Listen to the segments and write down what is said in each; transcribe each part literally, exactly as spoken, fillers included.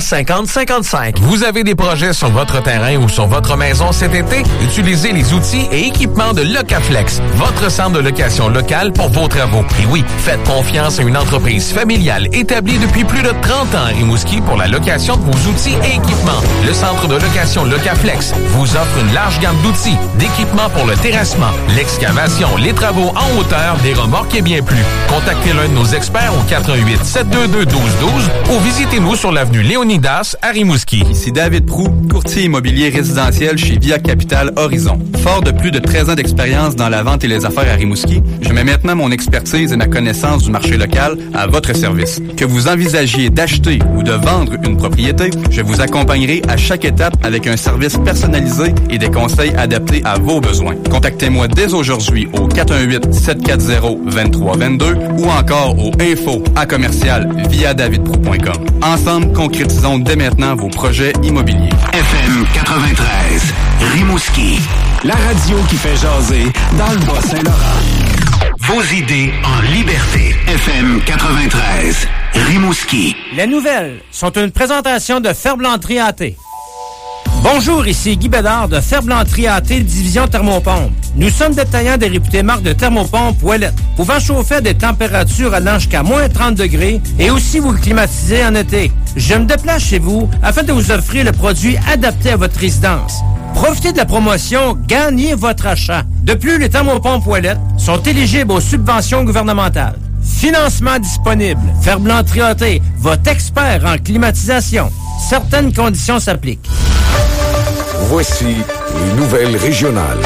cinquante cinquante-cinq. Vous avez des projets sur votre terrain ou sur votre maison cet été? Utilisez les outils et équipements de Locaflex, votre centre de location local pour vos travaux. Et oui, faites confiance à une entreprise familiale établie depuis plus de trente ans à Rimouski pour la location de vos outils et équipements. Le centre de location Locaflex vous offre une large gamme d'outils, d'équipements pour le terrassement, l'excavation, les travaux en hauteur, des remorques et bien plus. Contactez l'un de nos experts au quatre un huit, sept deux deux, un deux un deux ou visitez-nous sur l'avenue Léonidas à Rimouski. Ici David Proulx, courtier immobilier résidentiel chez Via Capital Horizon. Fort de plus de treize ans d'expérience dans la vente et les affaires à Rimouski, je mets maintenant mon expertise et ma connaissance du marché local à votre service. Que vous envisagiez d'acheter ou de vendre une propriété, je vous accompagnerai à chaque étape avec un service personnalisé et des conseils adaptés à vos besoins. Contactez-moi dès aujourd'hui au quatre un huit, sept quatre zéro, deux trois deux deux ou encore au info à commercial via david proulx point com. Ensemble, concrétisons dès maintenant vos projets immobiliers. F M quatre-vingt-treize, Rimouski. La radio qui fait jaser dans le Bas-Saint-Laurent. Vos idées en liberté. F M quatre-vingt-treize, Rimouski. Les nouvelles sont une présentation de Ferblanterie A T. Bonjour, ici Guy Bédard de Ferblanterie A T, division thermopompe. Nous sommes détaillants des réputées marques de thermopompe Ouellet, pouvant chauffer à des températures allant jusqu'à moins trente degrés et aussi vous climatiser en été. Je me déplace chez vous afin de vous offrir le produit adapté à votre résidence. Profitez de la promotion Gagnez votre achat. De plus, les thermopompes Ouellet sont éligibles aux subventions gouvernementales. Financement disponible. Ferblanterie A T, votre expert en climatisation. Certaines conditions s'appliquent. Voici les nouvelles régionales.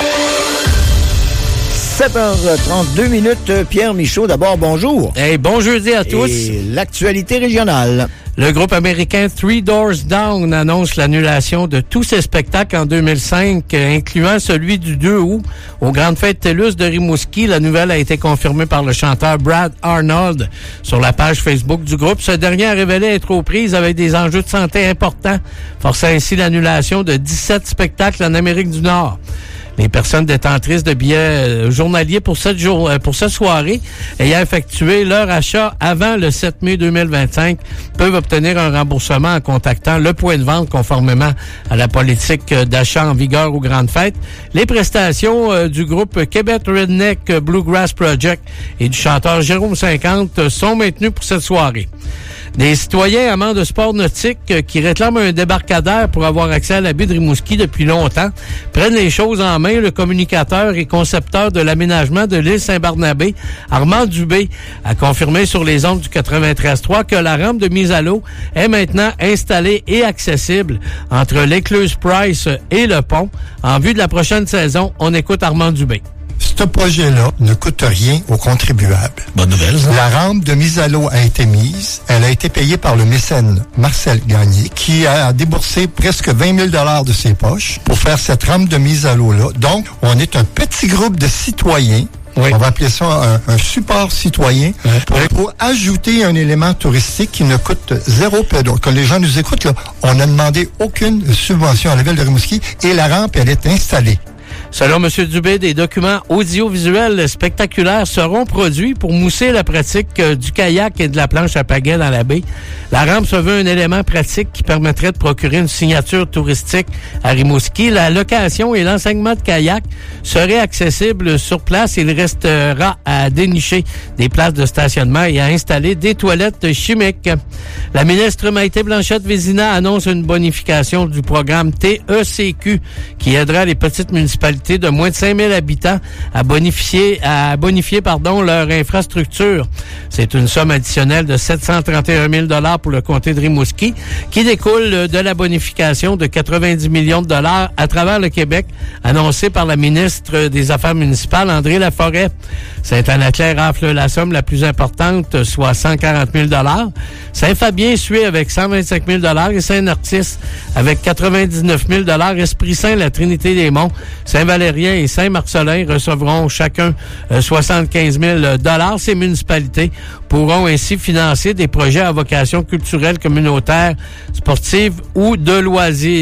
sept heures trente-deux minutes. Pierre Michaud, d'abord, bonjour. Hey, bon jeudi à tous. Et l'actualité régionale. Le groupe américain Three Doors Down annonce l'annulation de tous ses spectacles en deux mille cinq, incluant celui du deux août aux Grandes Fêtes TELUS de Rimouski. La nouvelle a été confirmée par le chanteur Brad Arnold sur la page Facebook du groupe. Ce dernier a révélé être aux prises avec des enjeux de santé importants, forçant ainsi l'annulation de dix-sept spectacles en Amérique du Nord. Les personnes détentrices de billets journaliers pour cette jour, pour cette soirée ayant effectué leur achat avant le sept mai deux mille vingt-cinq peuvent obtenir un remboursement en contactant le point de vente conformément à la politique d'achat en vigueur aux grandes fêtes. Les prestations du groupe Québec Redneck Bluegrass Project et du chanteur Jérôme cinquante sont maintenues pour cette soirée. Des citoyens amants de sport nautique qui réclament un débarcadère pour avoir accès à la baie de Rimouski depuis longtemps prennent les choses en main. Le communicateur et concepteur de l'aménagement de l'île Saint-Barnabé, Armand Dubé, a confirmé sur les ondes du quatre-vingt-treize trois que la rampe de mise à l'eau est maintenant installée et accessible entre l'écluse Price et le pont. En vue de la prochaine saison, on écoute Armand Dubé. Ce projet-là ne coûte rien aux contribuables. Bonne nouvelle, ça. La rampe de mise à l'eau a été mise. Elle a été payée par le mécène Marcel Gagné, qui a déboursé presque vingt mille dollars de ses poches pour faire cette rampe de mise à l'eau-là. Donc, on est un petit groupe de citoyens. Oui. On va appeler ça un, un support citoyen oui. pour, pour ajouter un élément touristique qui ne coûte zéro pédo. Quand les gens nous écoutent, là, on n'a demandé aucune subvention à la ville de Rimouski et la rampe, elle est installée. Selon M. Dubé, des documents audiovisuels spectaculaires seront produits pour mousser la pratique euh, du kayak et de la planche à pagaie dans la baie. La rampe se veut un élément pratique qui permettrait de procurer une signature touristique à Rimouski. La location et l'enseignement de kayak seraient accessibles sur place. Il restera à dénicher des places de stationnement et à installer des toilettes chimiques. La ministre Maïté Blanchette-Vézina annonce une bonification du programme T E C Q qui aidera les petites municipalités de moins de cinq mille habitants à bonifier, à bonifier pardon, leur infrastructure. C'est une somme additionnelle de sept cent trente et un mille dollars pour le comté de Rimouski qui découle de la bonification de quatre-vingt-dix millions de dollars à travers le Québec, annoncée par la ministre des Affaires municipales, André Laforêt. Saint-Anne-Claire rafle la somme la plus importante, soit cent quarante mille dollars. Saint-Fabien suit avec cent vingt-cinq mille dollars et Saint-Narcisse avec quatre-vingt-dix-neuf mille dollars. Esprit Saint, la Trinité-des-Monts, Saint-Valérien et Saint-Marcelin recevront chacun euh, soixante-quinze mille dollars. Ces municipalités pourront ainsi financer des projets à vocation culturelle, communautaire, sportive ou de loisirs.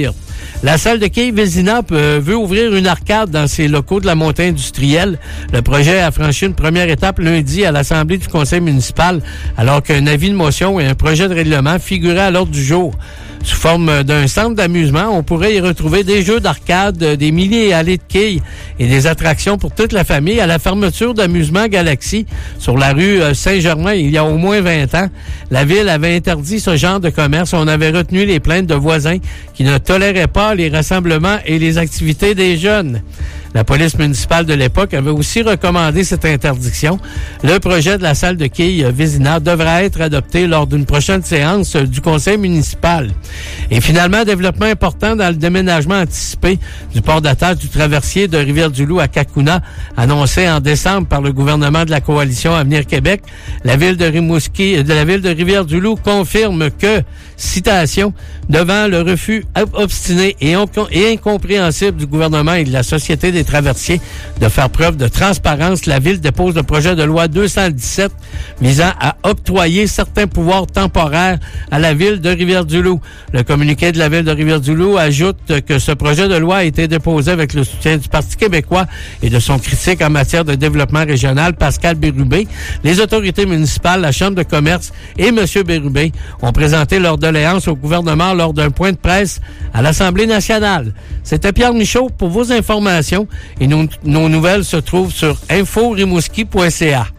La salle de quilles Vézina euh, veut ouvrir une arcade dans ses locaux de la montée industrielle. Le projet a franchi une première étape lundi à l'Assemblée du conseil municipal, alors qu'un avis de motion et un projet de règlement figuraient à l'ordre du jour. Sous forme d'un centre d'amusement, on pourrait y retrouver des jeux d'arcade, des milliers et allées de quilles et des attractions pour toute la famille à la fermeture d'Amusement Galaxy sur la rue Saint-Germain il y a au moins vingt ans. La ville avait interdit ce genre de commerce. On avait retenu les plaintes de voisins qui ne toléraient pas les rassemblements et les activités des jeunes. La police municipale de l'époque avait aussi recommandé cette interdiction. Le projet de la salle de quilles Vézina devra être adopté lors d'une prochaine séance du conseil municipal. Et finalement, développement important dans le déménagement anticipé du port d'attache du traversier de Rivière-du-Loup à Cacouna, annoncé en décembre par le gouvernement de la coalition Avenir Québec. La ville de Rimouski, de la ville de Rivière-du-Loup confirme que, citation, devant le refus obstiné et, et incompréhensible du gouvernement et de la Société des traversiers de faire preuve de transparence, la ville dépose le projet de loi deux cent dix-sept visant à octroyer certains pouvoirs temporaires à la ville de Rivière-du-Loup. Le communiqué de la ville de Rivière-du-Loup ajoute que ce projet de loi a été déposé avec le soutien du Parti québécois et de son critique en matière de développement régional, Pascal Bérubé. Les autorités municipales, la Chambre de commerce et M. Bérubé ont présenté leur doléance au gouvernement lors d'un point de presse à l'Assemblée nationale. C'était Pierre Michaud pour vos informations. Et nos, nos nouvelles se trouvent sur info rimouski point c a.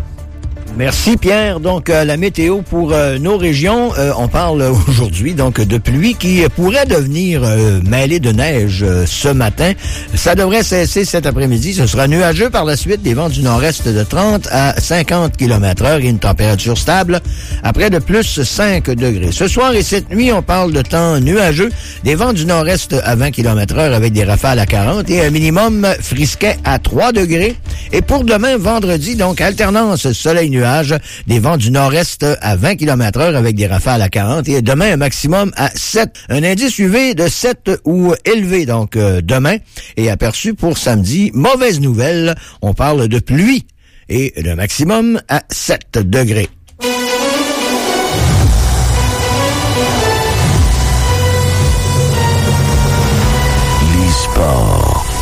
Merci Pierre. Donc euh, la météo pour euh, nos régions, euh, on parle aujourd'hui donc de pluie qui pourrait devenir euh, mêlée de neige euh, ce matin. Ça devrait cesser cet après-midi. Ce sera nuageux par la suite, des vents du nord-est de trente à cinquante kilomètres heure et une température stable à près de plus cinq degrés. Ce soir et cette nuit, on parle de temps nuageux, des vents du nord-est à vingt kilomètres heure avec des rafales à quarante et un minimum frisquet à trois degrés. Et pour demain, vendredi, donc alternance soleil-nuage, des vents du nord-est à vingt kilomètres heure avec des rafales à quarante et demain un maximum à sept. Un indice U V de sept ou élevé donc euh, demain et aperçu pour samedi. Mauvaise nouvelle, on parle de pluie et le maximum à sept degrés. Les sports.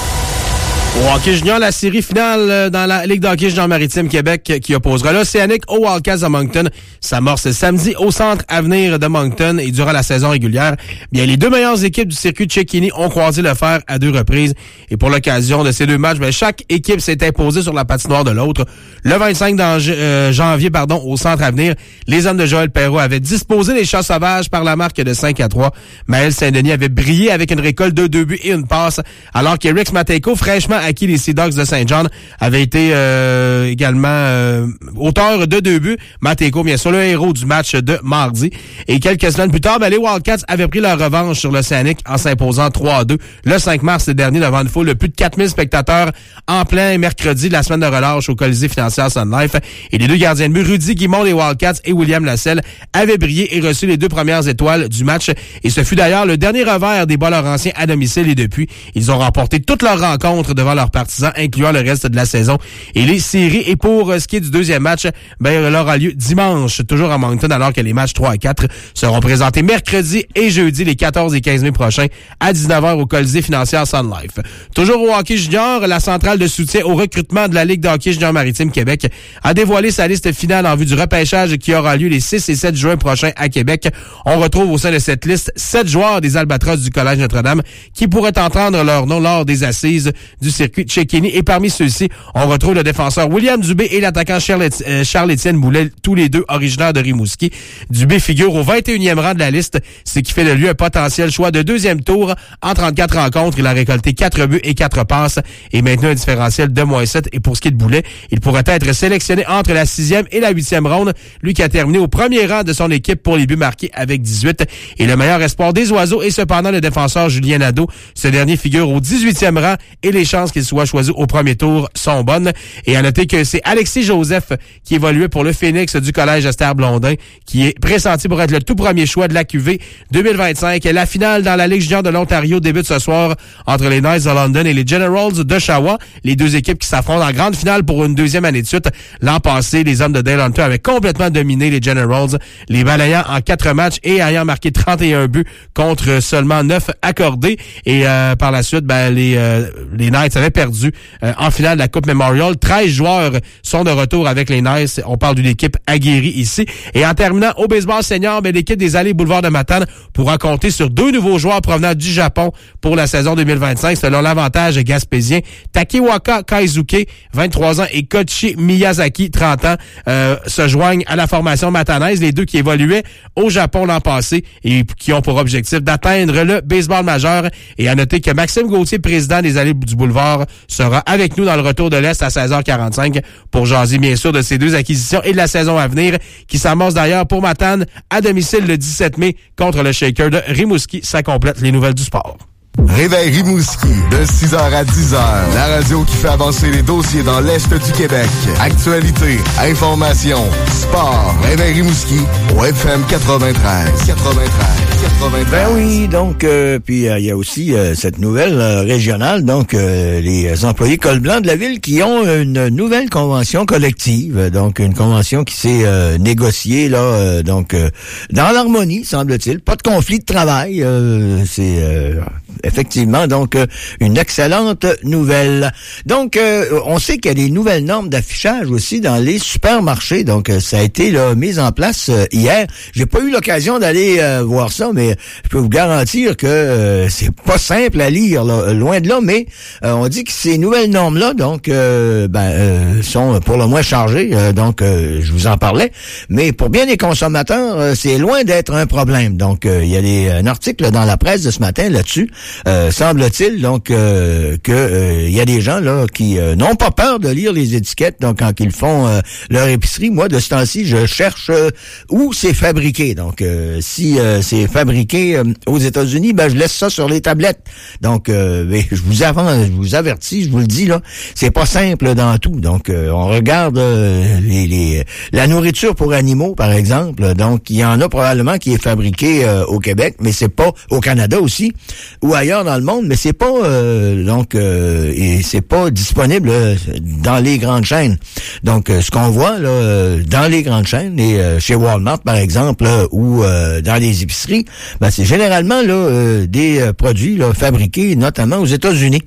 Au hockey junior, la série finale dans la Ligue de hockey junior maritime Québec qui opposera l'Océanique aux Wildcats de Moncton s'amorce samedi au Centre Avenir de Moncton et durant la saison régulière. Bien, les deux meilleures équipes du circuit de Cecchini ont croisé le fer à deux reprises et pour l'occasion de ces deux matchs, bien, chaque équipe s'est imposée sur la patinoire de l'autre. Le vingt-cinq janvier pardon, au Centre Avenir, les hommes de Joël Perrault avaient disposé les chats sauvages par la marque de cinq à trois. Maël Saint-Denis avait brillé avec une récolte de deux buts et une passe alors qu'Eric Matejko, fraîchement acquis les Sea Dogs de Saint-John, avait été euh, également euh, auteur de deux buts. Matejko, bien sûr, le héros du match de mardi. Et quelques semaines plus tard, ben, les Wildcats avaient pris leur revanche sur l'Océanique en s'imposant trois à deux le cinq mars dernier devant une foule de plus de quatre mille spectateurs en plein mercredi de la semaine de relâche au Colisée financière Sun Life. Et les deux gardiens de but, Rudy Guimond des Wildcats et William Lasselle, avaient brillé et reçu les deux premières étoiles du match. Et ce fut d'ailleurs le dernier revers des Bas-Laurentiens à domicile et depuis, ils ont remporté toutes leurs rencontres devant leurs partisans, incluant le reste de la saison et les séries. Et pour ce qui est du deuxième match, ben, il aura lieu dimanche, toujours à Moncton, alors que les matchs trois à quatre seront présentés mercredi et jeudi, les quatorze et quinze mai prochains, à dix-neuf heures au Colisée financière Sun Life. Toujours au hockey junior, la centrale de soutien au recrutement de la Ligue de hockey junior maritime Québec a dévoilé sa liste finale en vue du repêchage qui aura lieu les six et sept juin prochains à Québec. On retrouve au sein de cette liste sept joueurs des Albatros du Collège Notre-Dame qui pourraient entendre leur nom lors des assises du circuit de Cecchini. Et parmi ceux-ci, on retrouve le défenseur William Dubé et l'attaquant Charles-Étienne Boulet, tous les deux originaires de Rimouski. Dubé figure au vingt et unième rang de la liste, ce qui fait de lui un potentiel choix de deuxième tour. En trente-quatre rencontres, il a récolté quatre buts et quatre passes et maintenant un différentiel de moins sept. Et pour ce qui est de Boulet, il pourrait être sélectionné entre la sixième et la huitième ronde, lui qui a terminé au premier rang de son équipe pour les buts marqués avec dix-huit. Et le meilleur espoir des Oiseaux est cependant le défenseur Julien Nadeau. Ce dernier figure au dix-huitième rang et les chances qu'il soit soit choisi au premier tour sont bonnes. Et à noter que c'est Alexis Joseph qui évoluait pour le Phoenix du Collège Esther Blondin, qui est pressenti pour être le tout premier choix de la Q V deux mille vingt-cinq. La finale dans la Ligue junior de l'Ontario débute ce soir entre les Knights de London et les Generals d'Oshawa. Les deux équipes qui s'affrontent en grande finale pour une deuxième année de suite. L'an passé, les hommes de Dale Hunter avaient complètement dominé les Generals, les balayant en quatre matchs et ayant marqué trente et un buts contre seulement neuf accordés. Et euh, par la suite, ben, les, euh, les Knights avaient perdu euh, en finale de la Coupe Memorial. treize joueurs sont de retour avec les Knights. On parle d'une équipe aguerrie ici. Et en terminant au baseball senior, ben, l'équipe des Allées Boulevard de Matane pourra compter sur deux nouveaux joueurs provenant du Japon pour la saison deux mille vingt-cinq, selon l'avantage gaspésien. Takiwaka Kaizuke, vingt-trois ans, et Koichi Miyazaki, trente ans, euh, se joignent à la formation matanaise, les deux qui évoluaient au Japon l'an passé et qui ont pour objectif d'atteindre le baseball majeur. Et à noter que Maxime Gauthier, président des Allées du Boulevard, sera avec nous dans le retour de l'Est à seize heures quarante-cinq pour jaser bien sûr de ces deux acquisitions et de la saison à venir, qui s'amorce d'ailleurs pour Matane à domicile le dix-sept mai contre le Shaker de Rimouski. Ça complète les nouvelles du sport. Réveil Rimouski, de six heures à dix heures. La radio qui fait avancer les dossiers dans l'Est du Québec. Actualité, information, sport. Réveil Rimouski, au F M quatre-vingt-treize. quatre-vingt-treize, quatre-vingt-treize. Ben oui, donc, euh, puis il euh, y a aussi euh, cette nouvelle euh, régionale, donc euh, les employés col blanc de la ville qui ont une nouvelle convention collective, donc une convention qui s'est euh, négociée, là, euh, donc euh, dans l'harmonie, semble-t-il. Pas de conflit de travail, euh, c'est... Euh, effectivement, donc, euh, une excellente nouvelle. Donc, euh, on sait qu'il y a des nouvelles normes d'affichage aussi dans les supermarchés. Donc, euh, ça a été là, mis en place euh, hier. J'ai pas eu l'occasion d'aller euh, voir ça, mais je peux vous garantir que euh, c'est pas simple à lire, là, loin de là. Mais euh, on dit que ces nouvelles normes-là, donc, euh, ben, euh, sont pour le moins chargées. Euh, donc, euh, je vous en parlais. Mais pour bien des consommateurs, euh, c'est loin d'être un problème. Donc, euh, il y a des, un article dans la presse de ce matin là-dessus. Euh, semble-t-il donc euh, que euh, y a des gens là qui euh, n'ont pas peur de lire les étiquettes donc quand ils font euh, leur épicerie. Moi, de ce temps-ci, je cherche euh, où c'est fabriqué. Donc, euh, si euh, c'est fabriqué euh, aux États-Unis, ben je laisse ça sur les tablettes. Donc, euh, ben, je vous avance, je vous avertis, je vous le dis là, c'est pas simple dans tout. Donc, euh, on regarde euh, les, les la nourriture pour animaux, par exemple. Donc, il y en a probablement qui est fabriqué euh, au Québec, mais c'est pas au Canada aussi. Ou ailleurs dans le monde, mais c'est pas euh, donc euh, et c'est pas disponible euh, dans les grandes chaînes. Donc euh, ce qu'on voit là euh, dans les grandes chaînes et euh, chez Walmart par exemple là, ou euh, dans les épiceries, ben c'est généralement là euh, des euh, produits là, fabriqués notamment aux États-Unis.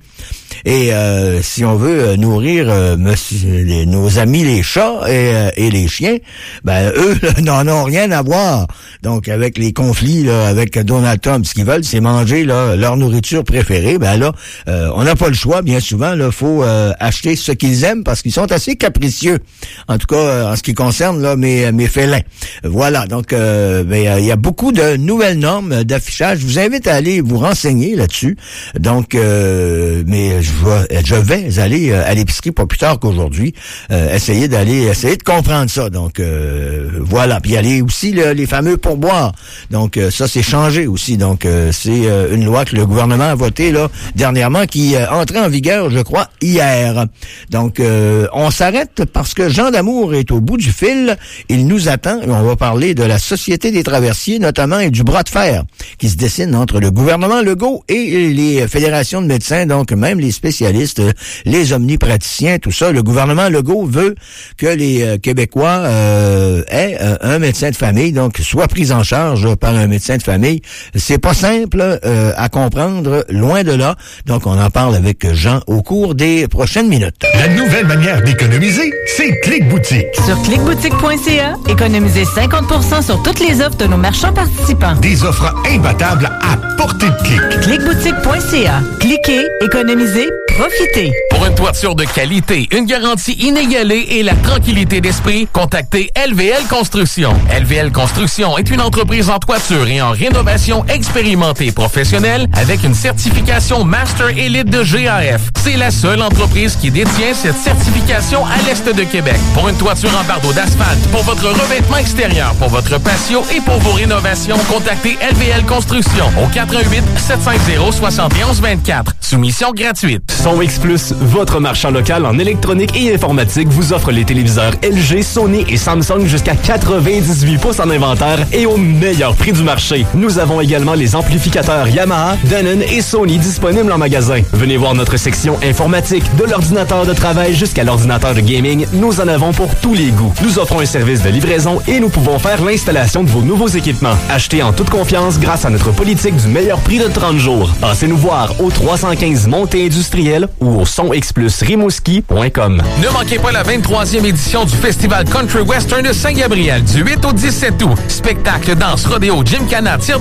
Et euh, si on veut euh, nourrir euh, monsieur, les, nos amis les chats et, euh, et les chiens, ben eux là, n'en ont rien à voir. Donc avec les conflits là, avec Donald Trump, ce qu'ils veulent, c'est manger là, leur nourriture préférée. Ben là, euh, on n'a pas le choix. Bien souvent, là, faut euh, acheter ce qu'ils aiment parce qu'ils sont assez capricieux. En tout cas, euh, en ce qui concerne là mes mes félins. Voilà. Donc, euh, ben il y a beaucoup de nouvelles normes d'affichage. Je vous invite à aller vous renseigner là-dessus. Donc, euh, mais je vais, je vais aller euh, à l'épicerie pas plus tard qu'aujourd'hui, euh, essayer d'aller, essayer de comprendre ça. Donc, euh, voilà. Puis aller aussi le, les fameux pourboires. Donc, euh, ça, c'est changé aussi. Donc, euh, c'est euh, une loi que le gouvernement a votée là dernièrement qui euh, entrait en vigueur, je crois, hier. Donc, euh, on s'arrête parce que Jean Damour est au bout du fil. Il nous attend et on va parler de la Société des traversiers, notamment, et du bras de fer qui se dessine entre le gouvernement Legault et les fédérations de médecins, donc même les spécialistes, les omnipraticiens, tout ça. Le gouvernement Legault veut que les euh, Québécois euh, aient euh, un médecin de famille, donc soit pris en charge là, par un médecin de famille. C'est pas simple euh, à comprendre, loin de là. Donc, on en parle avec Jean au cours des prochaines minutes. La nouvelle manière d'économiser, c'est Clic Boutique. Sur clic boutique point c a, économisez cinquante pour cent sur toutes les offres de nos marchands participants. Des offres imbattables à portée de clic. clic boutique point c a. Cliquez, économisez, profitez. Pour une toiture de qualité, une garantie inégalée et la tranquillité d'esprit, contactez L V L Construction. L V L Construction est une entreprise en toiture et en rénovation expérimentée et professionnelle avec une certification Master Elite de G A F. C'est la seule entreprise qui détient cette certification à l'Est de Québec. Pour une toiture en bardeau d'asphalte, pour votre revêtement extérieur, pour votre patio et pour vos rénovations, contactez L V L Construction au quatre un huit, sept cinq zéro, six un deux quatre. Soumission gratuite. Son X Plus, votre marchand local en électronique et informatique, vous offre les téléviseurs L G, Sony et Samsung jusqu'à quatre-vingt-dix-huit pouces en inventaire et au meilleur prix du marché. Nous avons également les amplificateurs Yamaha, Denon et Sony disponibles en magasin. Venez voir notre section informatique, de l'ordinateur de travail jusqu'à l'ordinateur de gaming. Nous en avons pour tous les goûts. Nous offrons un service de livraison et nous pouvons faire l'installation de vos nouveaux équipements. Achetez en toute confiance grâce à notre politique du meilleur prix de trente jours. Passez nous voir au trois cent quinze Montée Industrielle ou au son x plus rimouski point com. Ne manquez pas la vingt-troisième édition du Festival Country Western de Saint-Gabriel du huit au dix-sept août. Spectacle, danse, rodéo, gymkhana, tir